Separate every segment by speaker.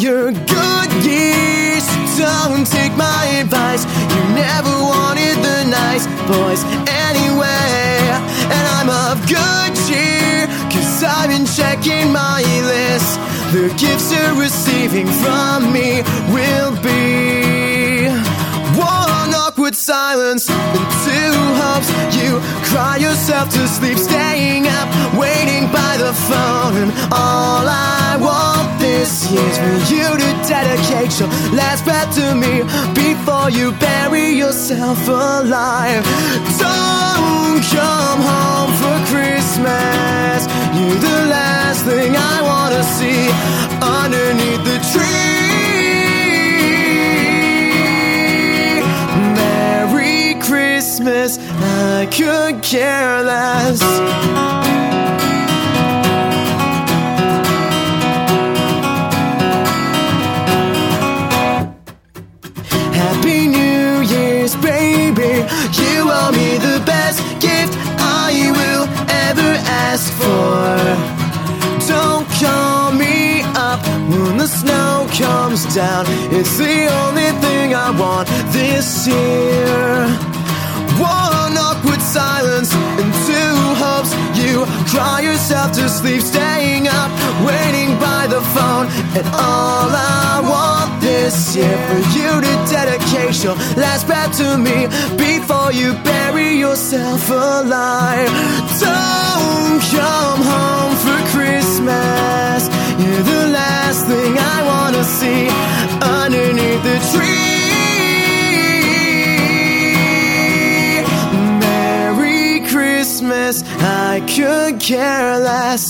Speaker 1: your good years. Don't take my advice. You never wanted the nice boys anyway. And I'm of good cheer, 'cause I've been checking my list. The gifts you're receiving from me will be one awkward silence and two hopes. You cry yourself to sleep, staying up, waiting by the phone. And all I want this year is for you to dedicate your last breath to me before you bury yourself alive. Don't come home for Christmas. You're the last thing I wanna see underneath the tree. Merry Christmas, I could care less. Happy New Year's, baby. You owe me the best gift I will ever ask for. Don't call me up when the snow comes down. It's the only thing I want this year. One awkward silence and two hopes. You cry yourself to sleep, staying up, waiting by the phone. And all I want this year for you to dedicate your last breath to me before you bury yourself alive. Don't come home for Christmas. You're the last thing I wanna see underneath the tree. Merry Christmas, I could care less.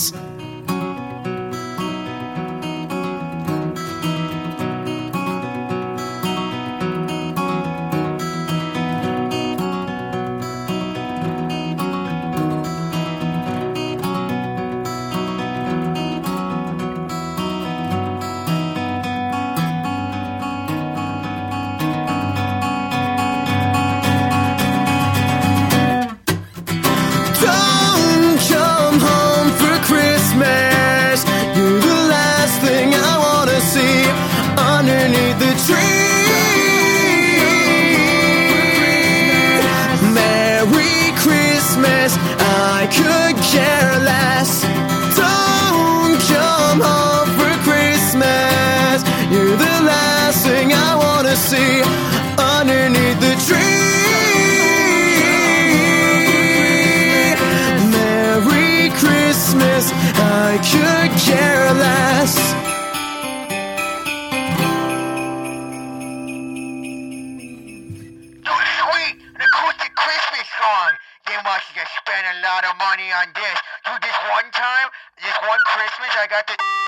Speaker 1: Don't come home for Christmas. You're the last thing I wanna see underneath the tree. Merry Christmas, I could care less. Don't come home for Christmas. You're the last thing I wanna see underneath the tree. Christmas, I could care less.
Speaker 2: So sweet, an acoustic Christmas song. They must have spent a lot of money on this. So this one time, this one Christmas, I got the